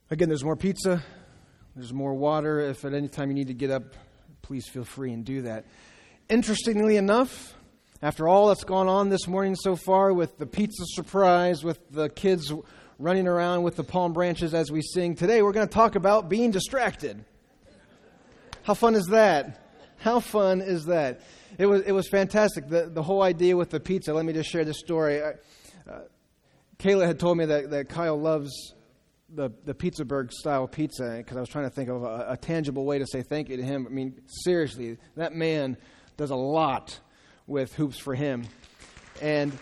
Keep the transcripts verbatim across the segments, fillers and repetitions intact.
Again, there's more pizza. There's more water. If at any time you need to get up, please feel free and do that. Interestingly enough, after all that's gone on this morning so far with the pizza surprise, with the kids running around with the palm branches as we sing, today we're going to talk about being distracted. How fun is that? How fun is that? It was it was fantastic. The the whole idea with the pizza, let me just share this story. I, uh, Kayla had told me that, that Kyle loves the, the Pizzaburg style pizza, because I was trying to think of a, a tangible way to say thank you to him. I mean, seriously, that man does a lot with Hoops for Him. And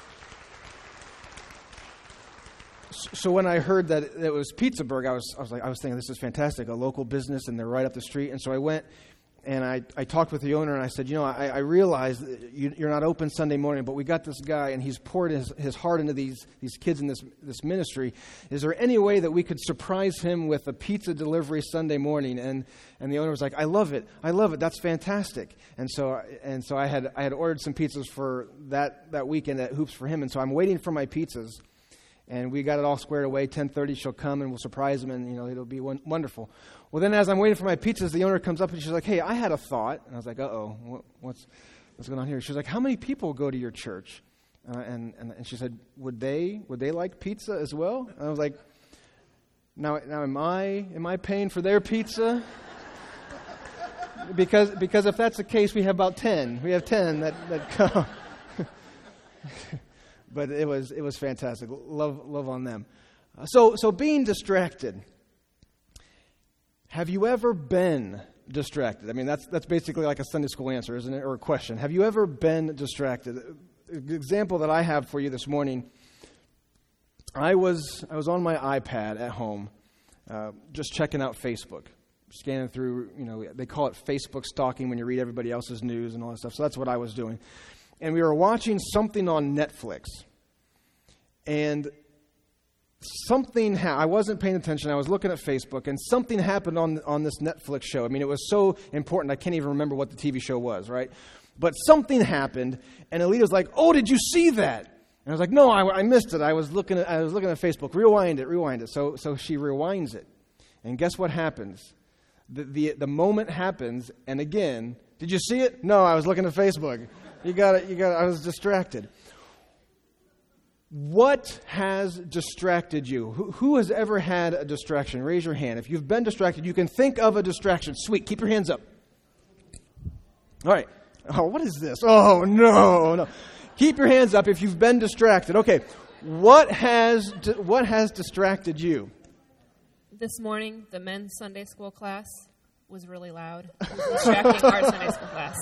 so when I heard that it was Pizzaburg, I was I was like I was thinking, this is fantastic, a local business, and they're right up the street. And so I went and I, I talked with the owner, and I said, you know, I, I realize that you, you're not open Sunday morning, but we got this guy, and he's poured his, his heart into these these kids in this this ministry. Is there any way that we could surprise him with a pizza delivery Sunday morning? And and the owner was like, I love it, I love it, that's fantastic. And so and so I had I had ordered some pizzas for that that weekend at Hoops for Him, and so I'm waiting for my pizzas. And we got it all squared away. ten thirty, she'll come and we'll surprise him, and you know it'll be one, wonderful. Well, then as I'm waiting for my pizzas, the owner comes up and she's like, "Hey, I had a thought." And I was like, "Uh-oh, what, what's what's going on here?" She's like, "How many people go to your church?" Uh, and, and and she said, "Would they would they like pizza as well?" And I was like, "Now now am I am I paying for their pizza?" because because if that's the case, we have about ten. We have ten that that come. But it was it was fantastic. Love love on them. Uh, so so being distracted. Have you ever been distracted? I mean, that's that's basically like a Sunday school answer, isn't it, or a question. Have you ever been distracted? An example that I have for you this morning. I was I was on my iPad at home, uh, just checking out Facebook, scanning through. You know, they call it Facebook stalking when you read everybody else's news and all that stuff. So that's what I was doing. And we were watching something on Netflix. And something, ha- I wasn't paying attention. I was looking at Facebook, and something happened on on this Netflix show. I mean, it was so important, I can't even remember what the T V show was, right? But something happened, and Alita was like, "Oh, did you see that?" And I was like, "No, I, I missed it. I was looking at I was looking at Facebook. Rewind it, rewind it." So so she rewinds it. And guess what happens? The the, the moment happens, and again, did you see it? No, I was looking at Facebook. You got it. You got it. I was distracted. What has distracted you? Who, who has ever had a distraction? Raise your hand. If you've been distracted, you can think of a distraction. Sweet. Keep your hands up. All right. Oh, what is this? Oh, no, no. Keep your hands up if you've been distracted. Okay. What has what has distracted you? This morning, the men's Sunday school class was really loud. It was distracting our Sunday school class.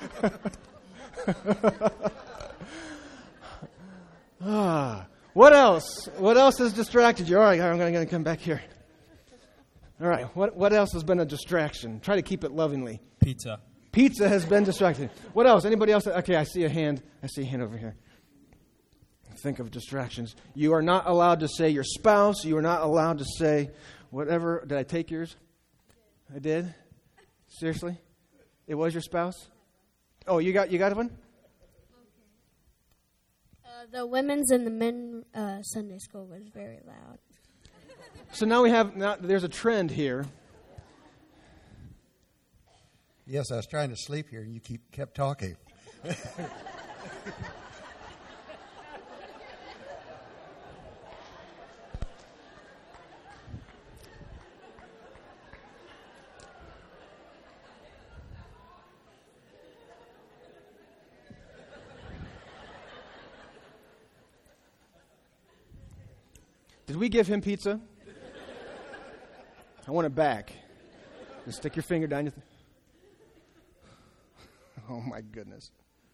ah, what else? What else has distracted you? All right, I'm going to come back here. All right, what what else has been a distraction? Try to keep it lovingly. Pizza. Pizza has been distracting. What else? Anybody else? Okay, I see a hand. I see a hand over here. Think of distractions. You are not allowed to say your spouse. You are not allowed to say whatever. Did I take yours? I did? Seriously? It was your spouse? Oh, you got you got one? Uh, the women's and the men uh, Sunday school was very loud. So now we have now there's a trend here. Yes, I was trying to sleep here, and you keep kept talking. Did we give him pizza? I want it back. Just stick your finger down your... Th- oh, my goodness.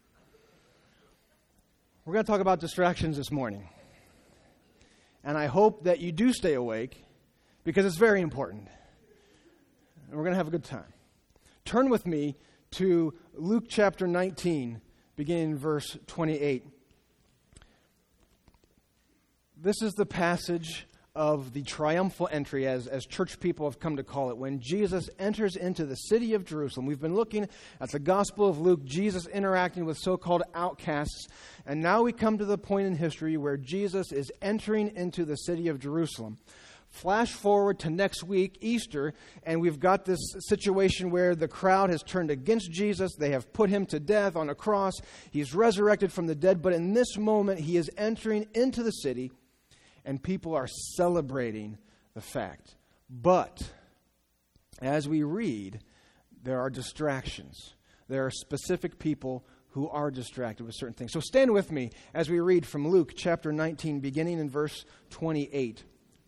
We're going to talk about distractions this morning. And I hope that you do stay awake, because it's very important. And we're going to have a good time. Turn with me to Luke chapter nineteen, beginning in verse twenty-eight. This is the passage of the triumphal entry, as, as church people have come to call it, when Jesus enters into the city of Jerusalem. We've been looking at the Gospel of Luke, Jesus interacting with so-called outcasts, and now we come to the point in history where Jesus is entering into the city of Jerusalem. Flash forward to next week, Easter, and we've got this situation where the crowd has turned against Jesus. They have put him to death on a cross. He's resurrected from the dead, but in this moment, he is entering into the city, and people are celebrating the fact. But as we read, there are distractions. There are specific people who are distracted with certain things. So stand with me as we read from Luke chapter nineteen, beginning in verse twenty-eight.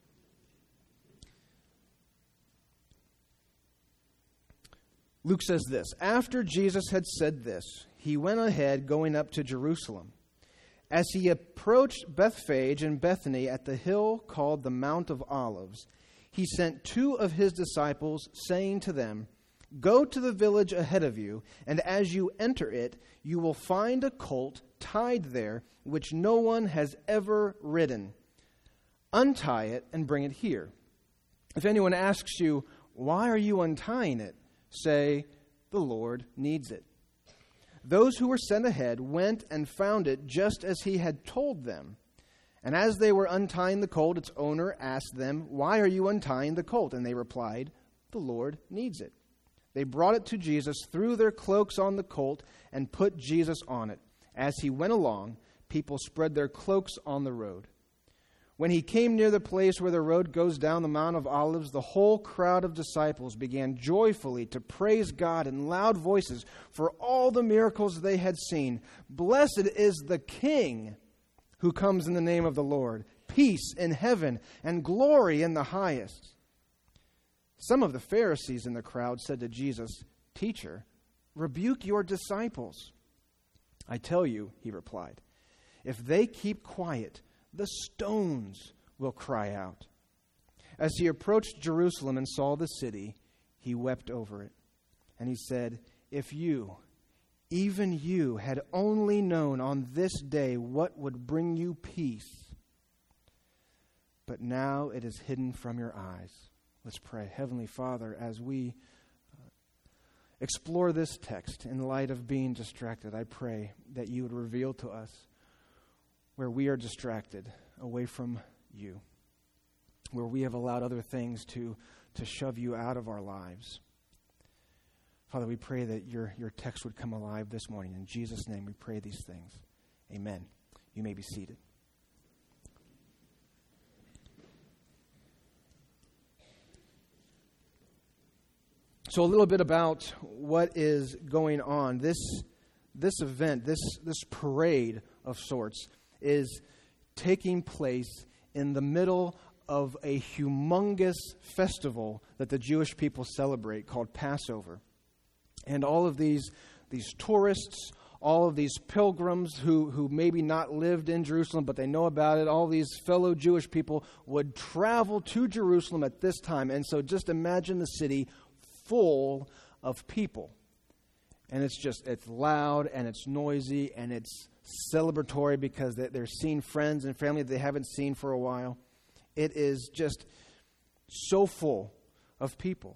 Luke says this, "After Jesus had said this, he went ahead going up to Jerusalem. As he approached Bethphage and Bethany at the hill called the Mount of Olives, he sent two of his disciples, saying to them, 'Go to the village ahead of you, and as you enter it, you will find a colt tied there, which no one has ever ridden. Untie it and bring it here. If anyone asks you, "Why are you untying it?" say, "The Lord needs it." Those who were sent ahead went and found it just as he had told them. And as they were untying the colt, its owner asked them, "Why are you untying the colt?" And they replied, "The Lord needs it." They brought it to Jesus, threw their cloaks on the colt, and put Jesus on it. As he went along, people spread their cloaks on the road. When he came near the place where the road goes down the Mount of Olives, the whole crowd of disciples began joyfully to praise God in loud voices for all the miracles they had seen. "Blessed is the King who comes in the name of the Lord. Peace in heaven and glory in the highest." Some of the Pharisees in the crowd said to Jesus, "Teacher, rebuke your disciples." "I tell you," he replied, "if they keep quiet, the stones will cry out." As he approached Jerusalem and saw the city, he wept over it. And he said, "If you, even you, had only known on this day what would bring you peace. But now it is hidden from your eyes." Let's pray. Heavenly Father, as we uh, explore this text in light of being distracted, I pray that you would reveal to us where we are distracted away from you, where we have allowed other things to, to shove you out of our lives. Father, we pray that your, your text would come alive this morning. In Jesus' name we pray these things. Amen. You may be seated. So a little bit about what is going on. This, this event, this, this parade of sorts, is taking place in the middle of a humongous festival that the Jewish people celebrate called Passover. And all of these, these tourists, all of these pilgrims who, who maybe not lived in Jerusalem, but they know about it, all these fellow Jewish people would travel to Jerusalem at this time. And so just imagine the city full of people. And it's just, it's loud and it's noisy and it's celebratory because they're seeing friends and family that they haven't seen for a while. It is just so full of people.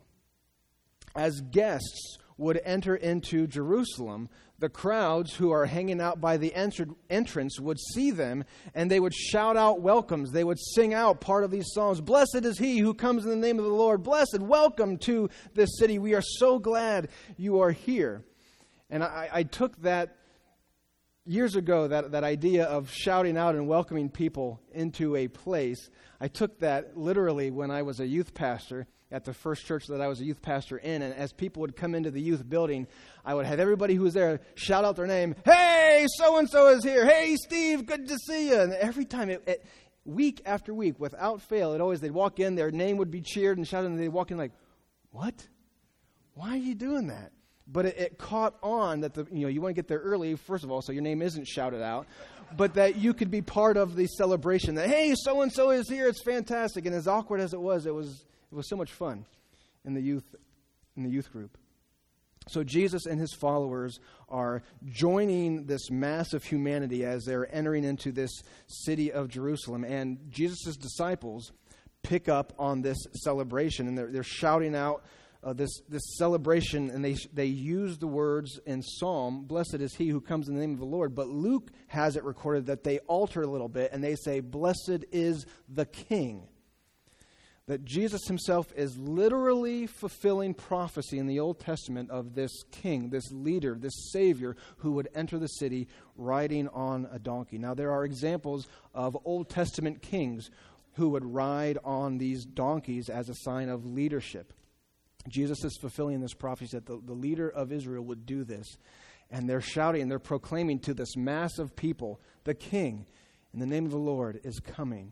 As guests would enter into Jerusalem, the crowds who are hanging out by the entrance would see them and they would shout out welcomes. They would sing out part of these songs. "Blessed is he who comes in the name of the Lord. Blessed, welcome to this city. We are so glad you are here." And I, I took that years ago, that, that idea of shouting out and welcoming people into a place. I took that literally when I was a youth pastor at the first church that I was a youth pastor in. And as people would come into the youth building, I would have everybody who was there shout out their name. "Hey, so-and-so is here. Hey, Steve, good to see you." And every time, it, it, week after week, without fail, it always, they'd walk in, their name would be cheered and shouted, and they'd walk in like, "What? Why are you doing that?" But it, it caught on that the you know you want to get there early, first of all, so your name isn't shouted out, but that you could be part of the celebration. That, "Hey, so-and-so is here. It's fantastic." And as awkward as it was, it was it was so much fun in the youth in the youth group. So Jesus and his followers are joining this mass of humanity as they're entering into this city of Jerusalem. And Jesus' disciples pick up on this celebration, and they're, they're shouting out uh, this, this celebration, and they, they use the words in Psalm, "Blessed is he who comes in the name of the Lord." But Luke has it recorded that they alter a little bit, and they say, "Blessed is the King." that Jesus himself is literally fulfilling prophecy in the Old Testament of this king, this leader, this savior who would enter the city riding on a donkey. Now, there are examples of Old Testament kings who would ride on these donkeys as a sign of leadership. Jesus is fulfilling this prophecy that the, the leader of Israel would do this. And they're shouting and they're proclaiming to this mass of people, the king, in the name of the Lord, is coming.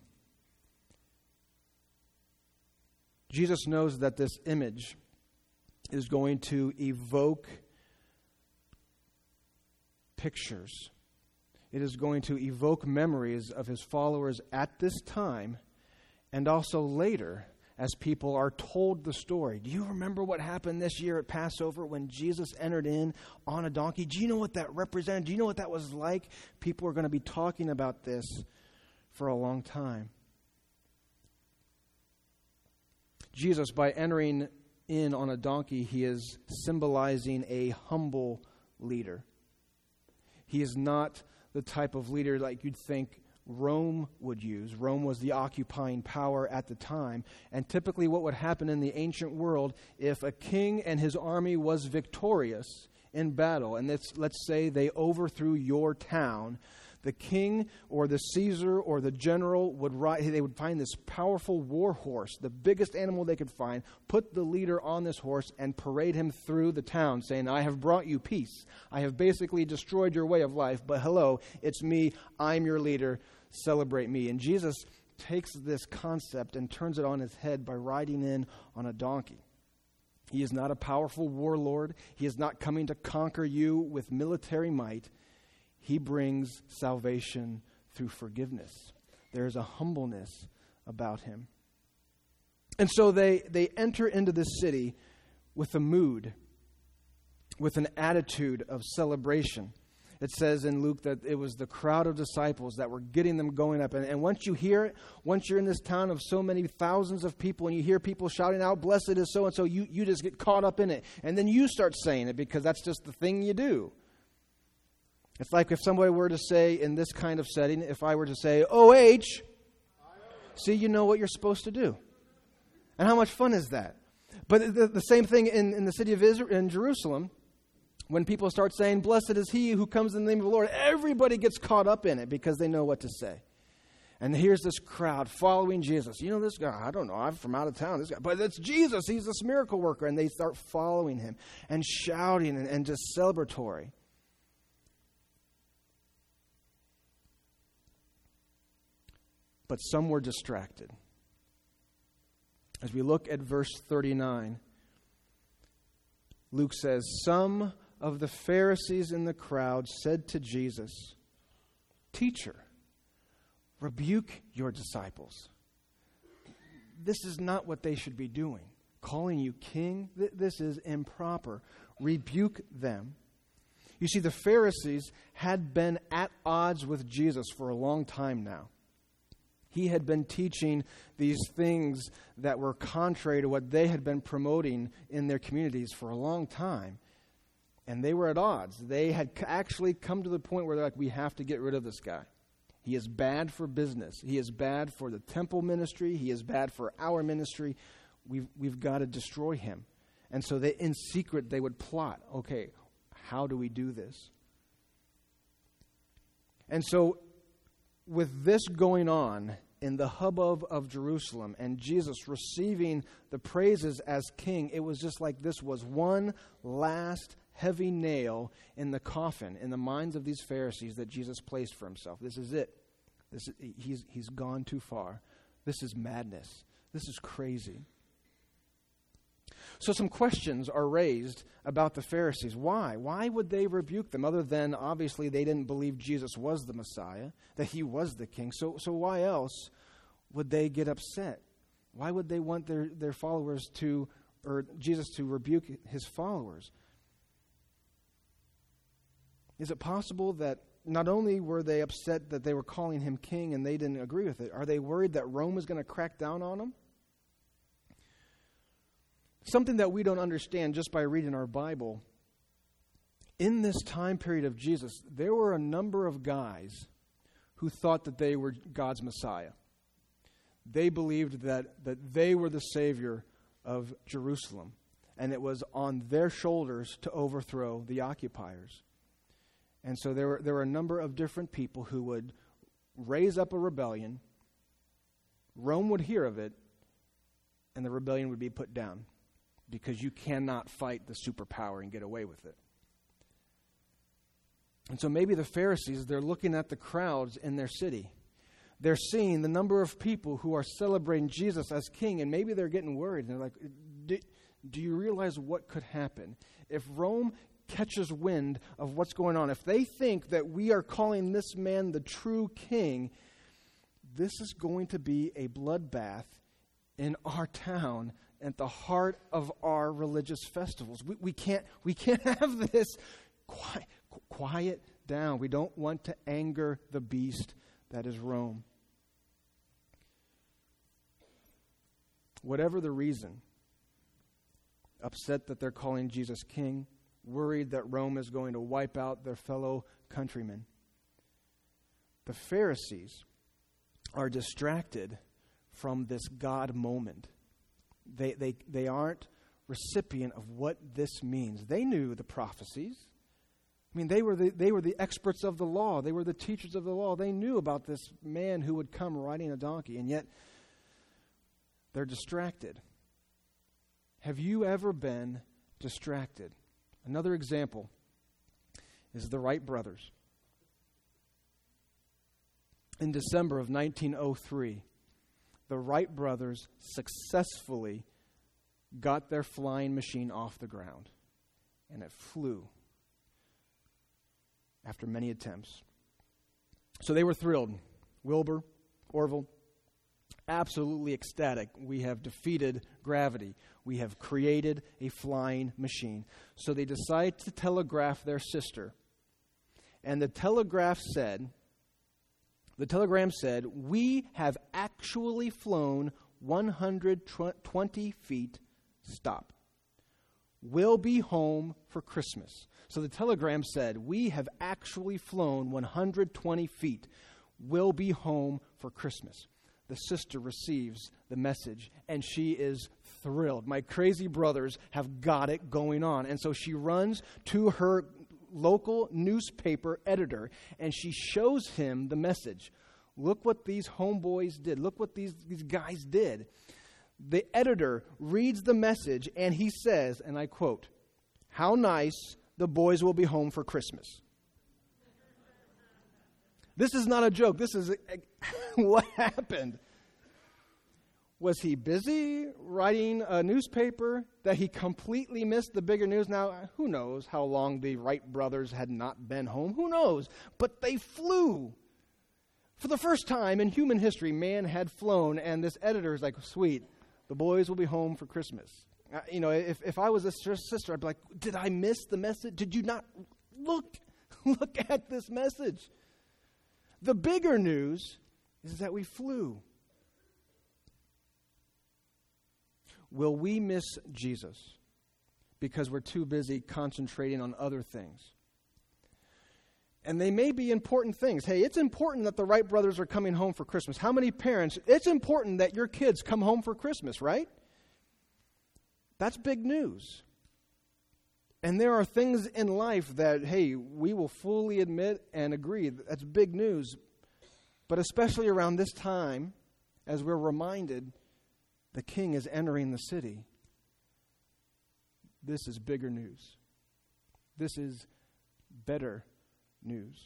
Jesus knows that this image is going to evoke pictures. It is going to evoke memories of his followers at this time and also later as people are told the story. Do you remember what happened this year at Passover when Jesus entered in on a donkey? Do you know what that represented? Do you know what that was like? People are going to be talking about this for a long time. Jesus, by entering in on a donkey, he is symbolizing a humble leader. He is not the type of leader like you'd think Rome would use. Rome was the occupying power at the time. And typically what would happen in the ancient world, if a king and his army was victorious in battle, and let's, let's say they overthrew your town, the king or the Caesar or the general would ride, they would find this powerful war horse, the biggest animal they could find, put the leader on this horse and parade him through the town saying, I have brought you peace. I have basically destroyed your way of life, but hello, it's me. I'm your leader. Celebrate me. And Jesus takes this concept and turns it on his head by riding in on a donkey. He is not a powerful warlord. He is not coming to conquer you with military might. He brings salvation through forgiveness. There is a humbleness about him. And so they, they enter into this city with a mood, with an attitude of celebration. It says in Luke that it was the crowd of disciples that were getting them going up. And, and once you hear it, once you're in this town of so many thousands of people and you hear people shouting out, blessed is so-and-so, you, you just get caught up in it. And then you start saying it because that's just the thing you do. It's like if somebody were to say in this kind of setting, if I were to say, O H, see, you know what you're supposed to do. And how much fun is that? But the, the same thing in, in the city of Israel, in Jerusalem, when people start saying, blessed is he who comes in the name of the Lord, everybody gets caught up in it because they know what to say. And here's this crowd following Jesus. You know this guy? I don't know. I'm from out of town. This guy, but it's Jesus. He's this miracle worker. And they start following him and shouting and, and just celebratory. But some were distracted. As we look at verse thirty-nine, Luke says, some of the Pharisees in the crowd said to Jesus, Teacher, rebuke your disciples. This is not what they should be doing. Calling you king, th- this is improper. Rebuke them. You see, the Pharisees had been at odds with Jesus for a long time now. He had been teaching these things that were contrary to what they had been promoting in their communities for a long time. And they were at odds. They had actually come to the point where they're like, we have to get rid of this guy. He is bad for business. He is bad for the temple ministry. He is bad for our ministry. We've, we've got to destroy him. And so they, in secret, they would plot, okay, how do we do this? And so with this going on in the hubbub of Jerusalem and Jesus receiving the praises as king, it was just like this was one last heavy nail in the coffin in the minds of these Pharisees that Jesus placed for himself. This is it. This is, he's, he's gone too far. This is madness. This is crazy. So some questions are raised about the Pharisees. Why? Why would they rebuke them other than obviously they didn't believe Jesus was the Messiah, that he was the king. So so why else would they get upset? Why would they want their, their followers to, or Jesus to rebuke his followers? Is it possible that not only were they upset that they were calling him king and they didn't agree with it, are they worried that Rome was going to crack down on them? Something that we don't understand just by reading our Bible. In this time period of Jesus, there were a number of guys who thought that they were God's Messiah. They believed that, that they were the savior of Jerusalem, and it was on their shoulders to overthrow the occupiers. And so there were, there were a number of different people who would raise up a rebellion. Rome would hear of it, and the rebellion would be put down, because you cannot fight the superpower and get away with it. And so maybe the Pharisees, they're looking at the crowds in their city. They're seeing the number of people who are celebrating Jesus as king, and maybe they're getting worried. They're like, do, do you realize what could happen if Rome catches wind of what's going on? If they think that we are calling this man the true king, this is going to be a bloodbath in our town, at the heart of our religious festivals. We, we can't we can't have this. Quiet, quiet down. We don't want to anger the beast that is Rome. Whatever the reason, upset that they're calling Jesus king, worried that Rome is going to wipe out their fellow countrymen, the Pharisees are distracted from this God moment. They, they, they aren't recipient of what this means. They knew the prophecies. I mean, they were the, they were the experts of the law. They were the teachers of the law. They knew about this man who would come riding a donkey, and yet they're distracted. Have you ever been distracted? Another example is the Wright brothers. In December of nineteen oh three, the Wright brothers successfully got their flying machine off the ground, and it flew after many attempts. So they were thrilled. Wilbur, Orville, absolutely ecstatic. We have defeated gravity. We have created a flying machine. So they decide to telegraph their sister. And the telegraph said, the telegram said, we have actually flown one hundred twenty feet, stop. We'll be home for Christmas. So the telegram said, we have actually flown one hundred twenty feet. We'll be home for Christmas. The sister receives the message, and she is thrilled. My crazy brothers have got it going on. And so she runs to her local newspaper editor, and she shows him the message. Look what these homeboys did. Look what these, these guys did. The editor reads the message, and he says, and I quote, "How nice, the boys will be home for Christmas." This is not a joke. This is what happened. Was he busy writing a newspaper that he completely missed the bigger news? Now, who knows how long the Wright brothers had not been home? Who knows? But they flew. For the first time in human history, man had flown, and this editor is like, sweet, the boys will be home for Christmas. Uh, you know, if, if I was a sister, I'd be like, did I miss the message? Did you not look, look at this message? The bigger news is that we flew. Will we miss Jesus because we're too busy concentrating on other things? And they may be important things. Hey, it's important that the Wright brothers are coming home for Christmas. How many parents, it's important that your kids come home for Christmas, right? That's big news. And there are things in life that, hey, we will fully admit and agree that that's big news. But especially around this time, as we're reminded the king is entering the city, this is bigger news. This is better news.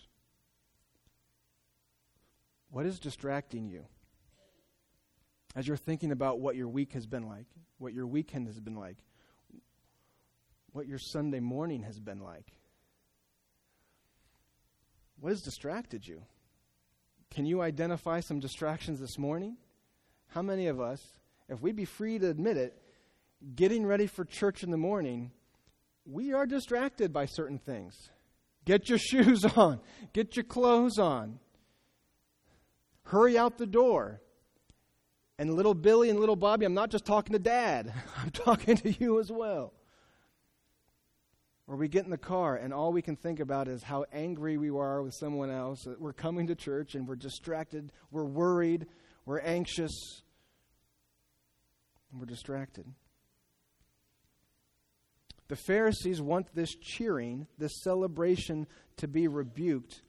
What is distracting you? As you're thinking about what your week has been like, what your weekend has been like, what your Sunday morning has been like. What has distracted you? Can you identify some distractions this morning? How many of us, if we'd be free to admit it, getting ready for church in the morning, we are distracted by certain things. Get your shoes on. Get your clothes on. Hurry out the door. And little Billy and little Bobby, I'm not just talking to Dad. I'm talking to you as well. Or we get in the car and all we can think about is how angry we are with someone else. We're coming to church and we're distracted. We're worried. We're anxious. And we're distracted. The Pharisees want this cheering, this celebration to be rebuked.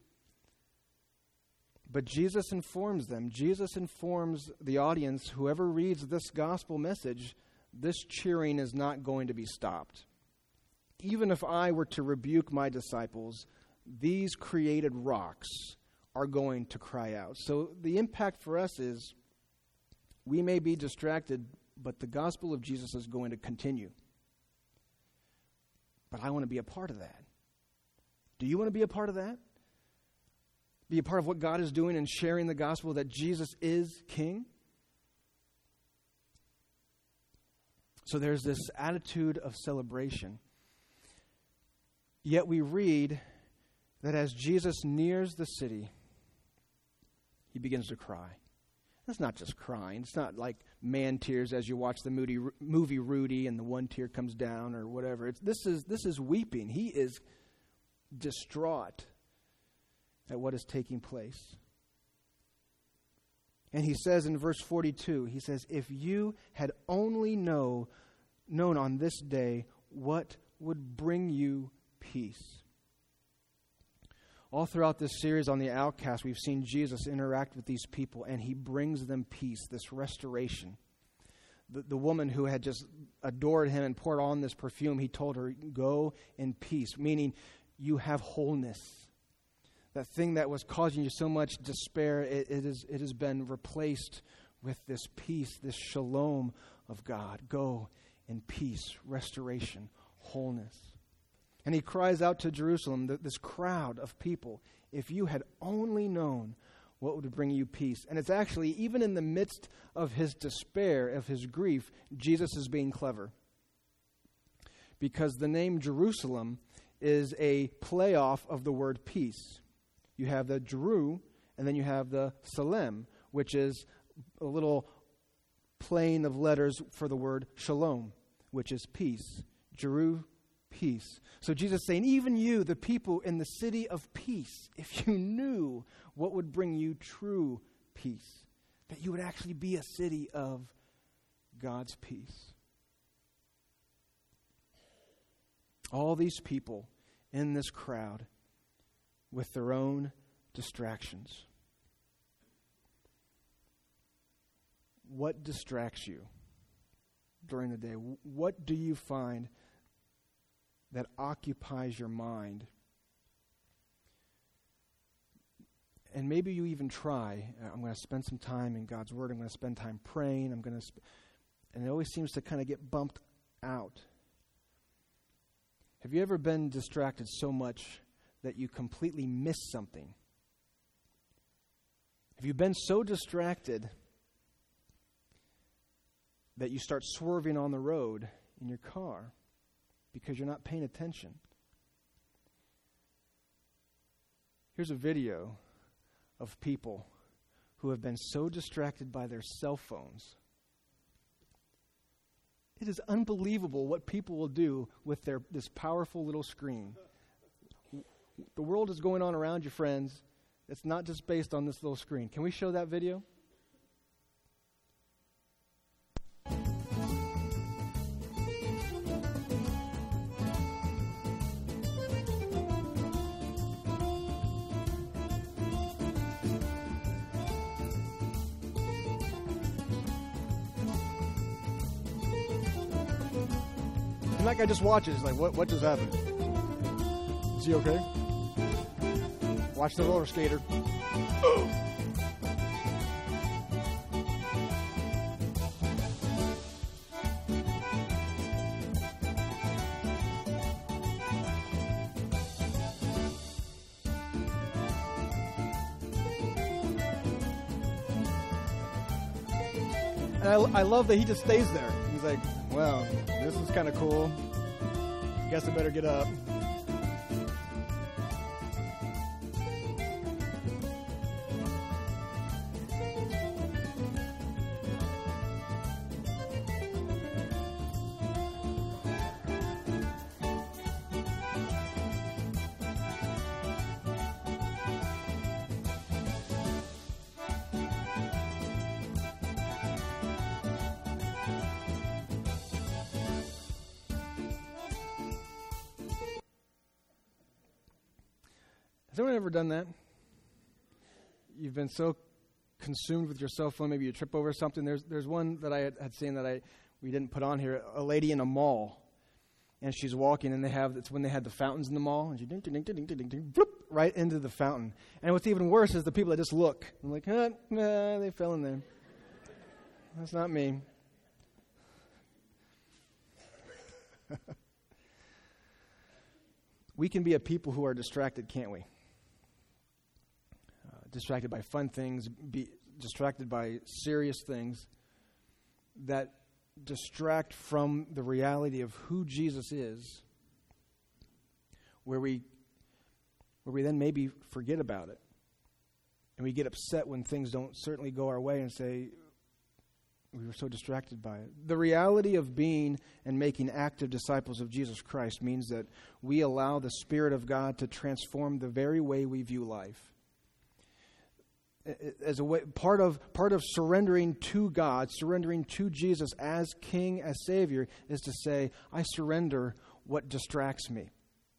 But Jesus informs them. Jesus informs the audience, whoever reads this gospel message, this cheering is not going to be stopped. Even if I were to rebuke my disciples, these created rocks are going to cry out. So the impact for us is we may be distracted, but the gospel of Jesus is going to continue. But I want to be a part of that. Do you want to be a part of that? Be a part of what God is doing and sharing the gospel that Jesus is King? So there's this attitude of celebration. Yet we read that as Jesus nears the city, he begins to cry. That's not just crying. It's not like man tears as you watch the movie, movie Rudy and the one tear comes down or whatever. It's, this is this is weeping. He is distraught at what is taking place. And he says in verse forty-two, he says, if you had only know, known on this day what would bring you peace. All throughout this series on the Outcast, we've seen Jesus interact with these people, and he brings them peace, this restoration. The, the woman who had just adored him and poured on this perfume, he told her, go in peace, meaning you have wholeness. That thing that was causing you so much despair, it, it, is, it has been replaced with this peace, this shalom of God. Go in peace, restoration, wholeness. And he cries out to Jerusalem, this crowd of people, if you had only known what would bring you peace. And it's actually, even in the midst of his despair, of his grief, Jesus is being clever. Because the name Jerusalem is a playoff of the word peace. You have the Jeru, and then you have the Salem, which is a little playing of letters for the word shalom, which is peace. Jeru, peace. So Jesus is saying, even you, the people in the city of peace, if you knew what would bring you true peace, that you would actually be a city of God's peace. All these people in this crowd with their own distractions. What distracts you during the day? What do you find that occupies your mind? And maybe you even try, I'm going to spend some time in God's Word, I'm going to spend time praying, I'm going to, sp- and it always seems to kind of get bumped out. Have you ever been distracted so much that you completely miss something? Have you been so distracted that you start swerving on the road in your car because you're not paying attention? Here's a video of people who have been so distracted by their cell phones. It is unbelievable what people will do with their this powerful little screen. The world is going on around you, friends. It's not just based on this little screen. Can we show that video? And that guy just watches, like, what, what just happened? Is he okay? Watch the roller skater. And I, I love that he just stays there. He's like, well, this is kind of cool. Guess I better get up. anyone ever done that? You've been so consumed with your cell phone, maybe you trip over something. There's there's one that I had, had seen that I we didn't put on here. A lady in a mall, and she's walking, and they have it's when they had the fountains in the mall, and she ding ding ding ding ding ding ding bloop, right into the fountain. And what's even worse is the people that just look. I'm like, huh, nah, they fell in there. That's not me. We can be a people who are distracted, can't we? Uh, distracted by fun things, be distracted by serious things that distract from the reality of who Jesus is, where we where we then maybe forget about it. And we get upset when things don't certainly go our way and say, we were so distracted by it. The reality of being and making active disciples of Jesus Christ means that we allow the Spirit of God to transform the very way we view life. As a way, part of part of surrendering to God, surrendering to Jesus as King, as Savior, is to say, I surrender what distracts me.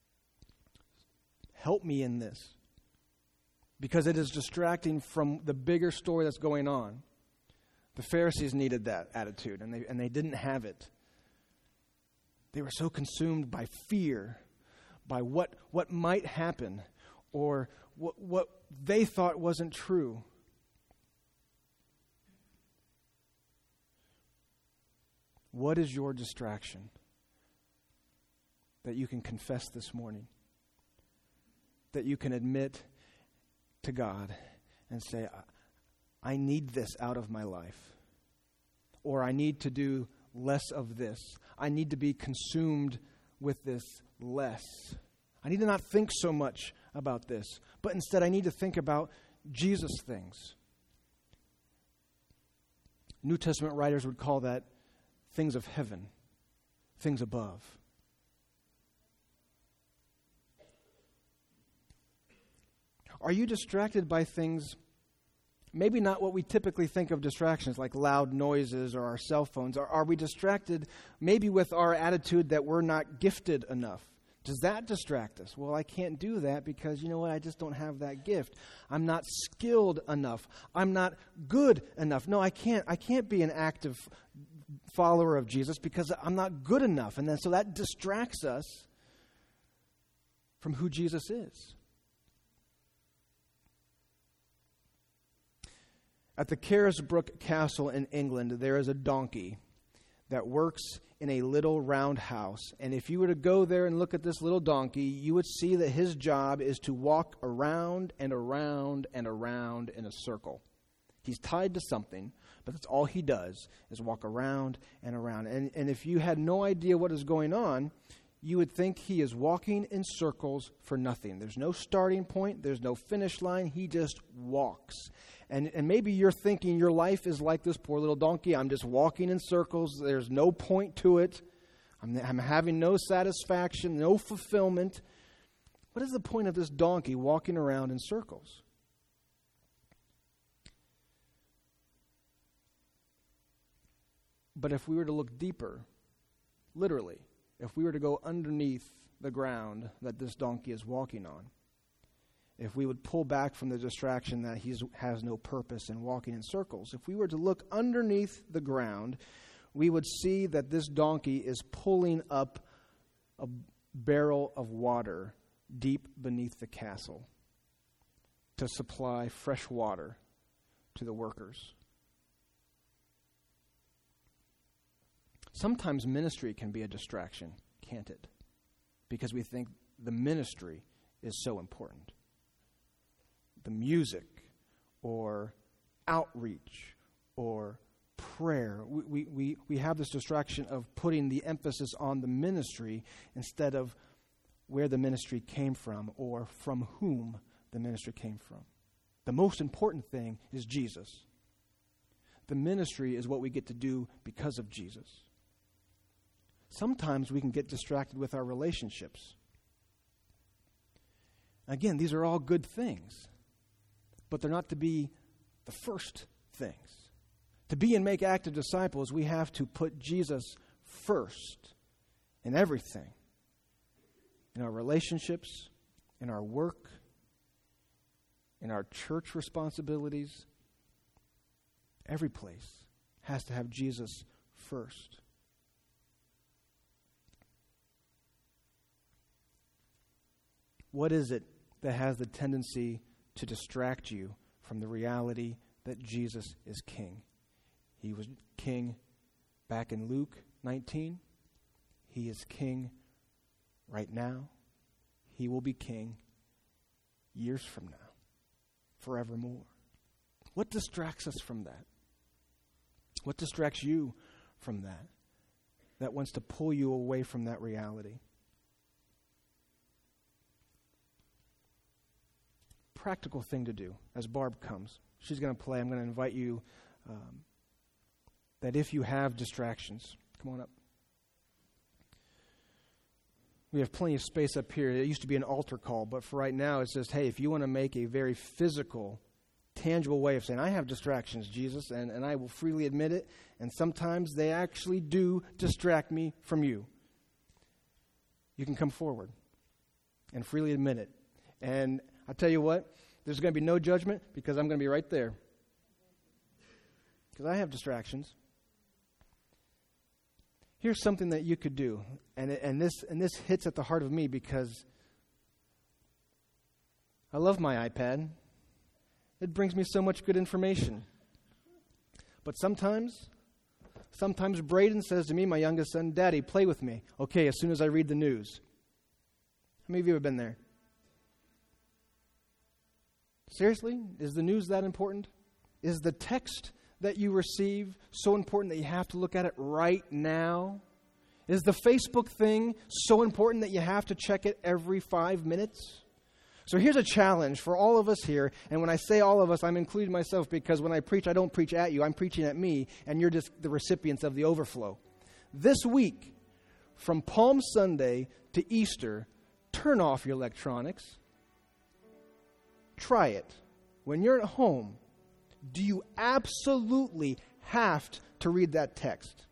Help me in this. Because it is distracting from the bigger story that's going on. The Pharisees needed that attitude, and they and they didn't have it. They were so consumed by fear, by what what might happen, or what what they thought wasn't true. What is your distraction that you can confess this morning? That you can admit to God and say, I need this out of my life. Or I need to do less of this. I need to be consumed with this less. I need to not think so much about this, but instead I need to think about Jesus things. New Testament writers would call that things of heaven, things above. Are you distracted by things, maybe not what we typically think of distractions, like loud noises or our cell phones? Are, are we distracted maybe with our attitude that we're not gifted enough? Does that distract us? Well, I can't do that because, you know what, I just don't have that gift. I'm not skilled enough. I'm not good enough. No, I can't. I can't be an active follower of Jesus because I'm not good enough. And then so that distracts us from who Jesus is. At the Carisbrooke Castle in England, there is a donkey that works in a little round house. And if you were to go there and look at this little donkey, you would see that his job is to walk around and around and around in a circle. He's tied to something, but that's all he does is walk around and around. And, and if you had no idea what is going on, you would think he is walking in circles for nothing. There's no starting point. There's no finish line. He just walks. And, and maybe you're thinking your life is like this poor little donkey. I'm just walking in circles. There's no point to it. I'm, I'm having no satisfaction, no fulfillment. What is the point of this donkey walking around in circles? But if we were to look deeper, literally, if we were to go underneath the ground that this donkey is walking on, if we would pull back from the distraction that he has no purpose in walking in circles, if we were to look underneath the ground, we would see that this donkey is pulling up a barrel of water deep beneath the castle to supply fresh water to the workers. Sometimes ministry can be a distraction, can't it? Because we think the ministry is so important. The music or outreach or prayer. We, we, we, we have this distraction of putting the emphasis on the ministry instead of where the ministry came from or from whom the ministry came from. The most important thing is Jesus. The ministry is what we get to do because of Jesus. Sometimes we can get distracted with our relationships. Again, these are all good things, but they're not to be the first things. To be and make active disciples, we have to put Jesus first in everything. In our relationships, in our work, in our church responsibilities. Every place has to have Jesus first. What is it that has the tendency to distract you from the reality that Jesus is king? He was king back in Luke nineteen. He is king right now. He will be king years from now, forevermore. What distracts us from that? What distracts you from that? That wants to pull you away from that reality? Practical thing to do as Barb comes. She's going to play. I'm going to invite you um, that if you have distractions, come on up. We have plenty of space up here. It used to be an altar call, but for right now, it's just, hey, if you want to make a very physical, tangible way of saying, I have distractions, Jesus, and, and I will freely admit it, and sometimes they actually do distract me from you. You can come forward and freely admit it. And I'll tell you what, there's going to be no judgment because I'm going to be right there. Because I have distractions. Here's something that you could do, and it, and this and this hits at the heart of me because I love my iPad. It brings me so much good information. But sometimes, sometimes Braden says to me, my youngest son, Daddy, play with me. Okay, as soon as I read the news. How many of you have been there? Seriously? Is the news that important? Is the text that you receive so important that you have to look at it right now? Is the Facebook thing so important that you have to check it every five minutes? So here's a challenge for all of us here, and when I say all of us, I'm including myself because when I preach, I don't preach at you, I'm preaching at me, and you're just the recipients of the overflow. This week, from Palm Sunday to Easter, turn off your electronics. Try it. When you're at home, do you absolutely have to read that text?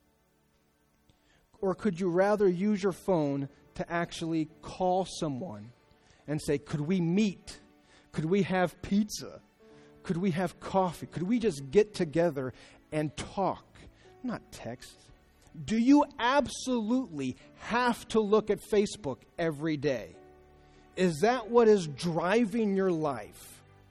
Or could you rather use your phone to actually call someone and say, could we meet? Could we have pizza? Could we have coffee? Could we just get together and talk? Not text. Do you absolutely have to look at Facebook every day? Is that what is driving your life?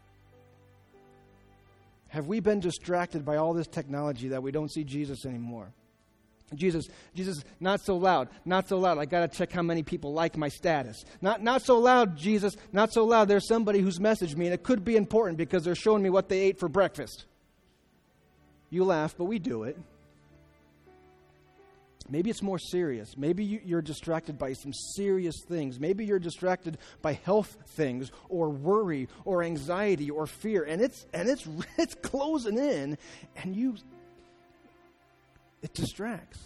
Have we been distracted by all this technology that we don't see Jesus anymore? Jesus, Jesus, not so loud, not so loud. I got to check how many people like my status. Not, not so loud, Jesus, not so loud. There's somebody who's messaged me, and it could be important because they're showing me what they ate for breakfast. You laugh, but we do it. Maybe it's more serious. Maybe you, you're distracted by some serious things. Maybe you're distracted by health things or worry or anxiety or fear, and it's and it's it's closing in, and you it distracts.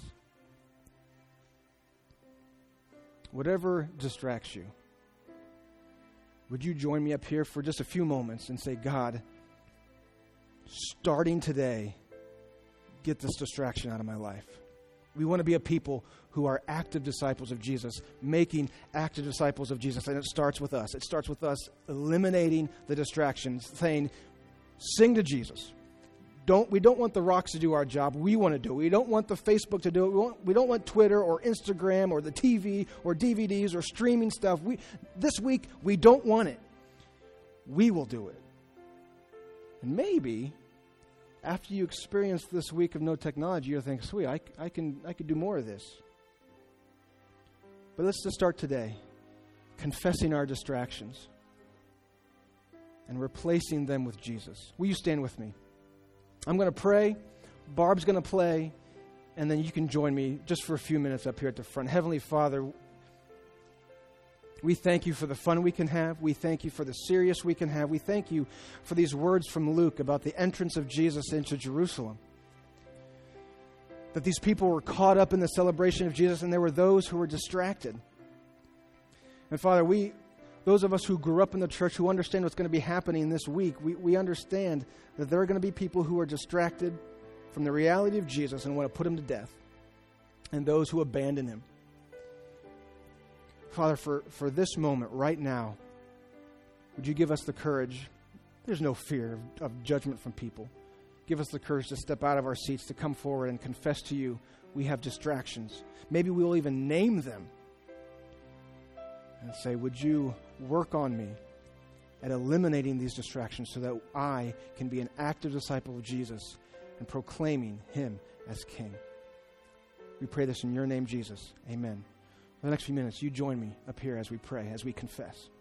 Whatever distracts you, would you join me up here for just a few moments and say, God, starting today, get this distraction out of my life. We want to be a people who are active disciples of Jesus, making active disciples of Jesus. And it starts with us. It starts with us eliminating the distractions, saying, sing to Jesus. Don't, we don't want the rocks to do our job. We want to do it. We don't want the Facebook to do it. We, want, we don't want Twitter or Instagram or the T V or D V Ds or streaming stuff. We, this week, we don't want it. We will do it. And maybe after you experience this week of no technology, you'll think, sweet, I, I can I can do more of this. But let's just start today, confessing our distractions and replacing them with Jesus. Will you stand with me? I'm going to pray, Barb's going to play, and then you can join me just for a few minutes up here at the front. Heavenly Father, we thank you for the fun we can have. We thank you for the serious we can have. We thank you for these words from Luke about the entrance of Jesus into Jerusalem. That these people were caught up in the celebration of Jesus, and there were those who were distracted. And Father, we, those of us who grew up in the church, who understand what's going to be happening this week, we, we understand that there are going to be people who are distracted from the reality of Jesus and want to put him to death, and those who abandon him. Father, for, for this moment right now, would you give us the courage There's no fear of, of judgment from people. Give us the courage to step out of our seats, to come forward and confess to you we have distractions. Maybe we will even name them and say, would you work on me at eliminating these distractions so that I can be an active disciple of Jesus and proclaiming him as King. We pray this in your name, Jesus. Amen. For the next few minutes, you join me up here as we pray, as we confess.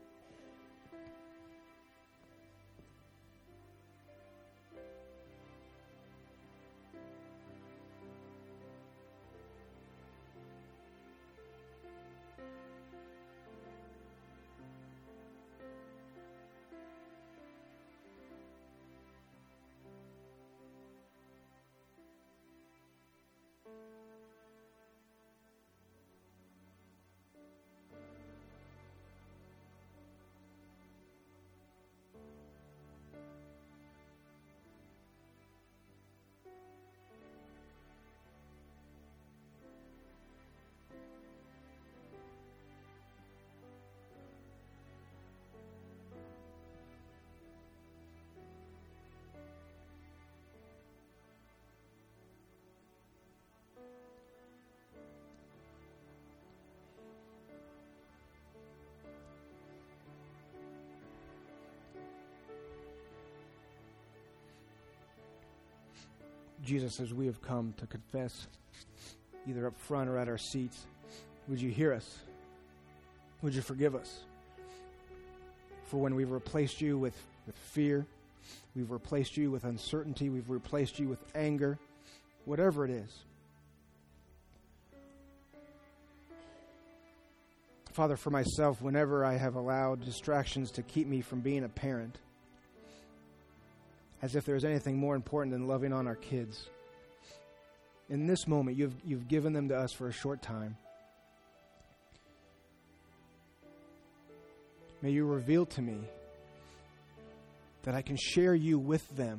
Jesus, as we have come to confess, either up front or at our seats, would you hear us? Would you forgive us for when we've replaced you with, with fear, we've replaced you with uncertainty, we've replaced you with anger, whatever it is. Father, for myself, whenever I have allowed distractions to keep me from being a parent, as if there's anything more important than loving on our kids. In this moment, you've, you've given them to us for a short time. May you reveal to me that I can share you with them.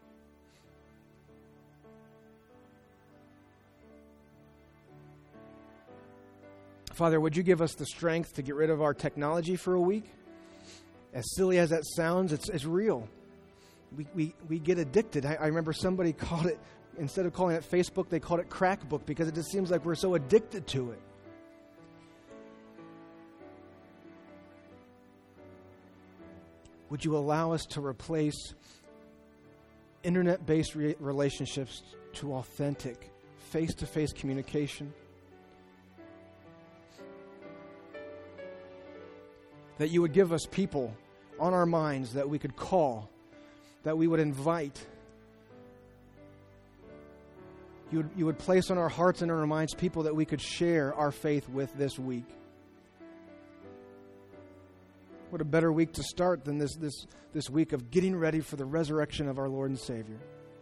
Father, would you give us the strength to get rid of our technology for a week? As silly as that sounds, it's, it's real. We, we we get addicted. I, I remember somebody called it, instead of calling it Facebook, they called it crack book because it just seems like we're so addicted to it. Would you allow us to replace internet-based re- relationships to authentic, face-to-face communication? That you would give us people on our minds that we could call, that we would invite. You would, you would place on our hearts and on our minds people that we could share our faith with this week. What a better week to start than this, this, this week of getting ready for the resurrection of our Lord and Savior.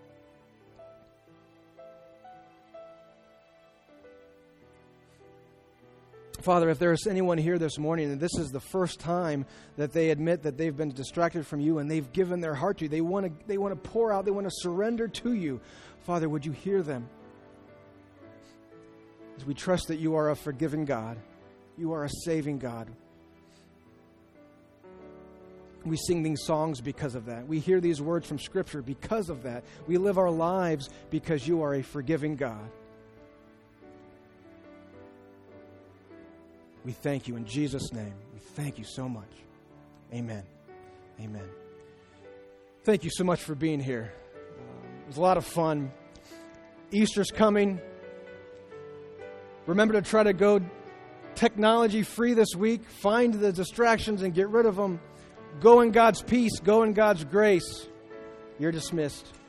Father, if there's anyone here this morning and this is the first time that they admit that they've been distracted from you and they've given their heart to you, they want to they want to pour out, they want to surrender to you. Father, would you hear them? As we trust that you are a forgiving God, you are a saving God. We sing these songs because of that. We hear these words from Scripture because of that. We live our lives because you are a forgiving God. We thank you in Jesus' name. We thank you so much. Amen. Amen. Thank you so much for being here. Um, it was a lot of fun. Easter's coming. Remember to try to go technology free this week. Find the distractions and get rid of them. Go in God's peace. Go in God's grace. You're dismissed.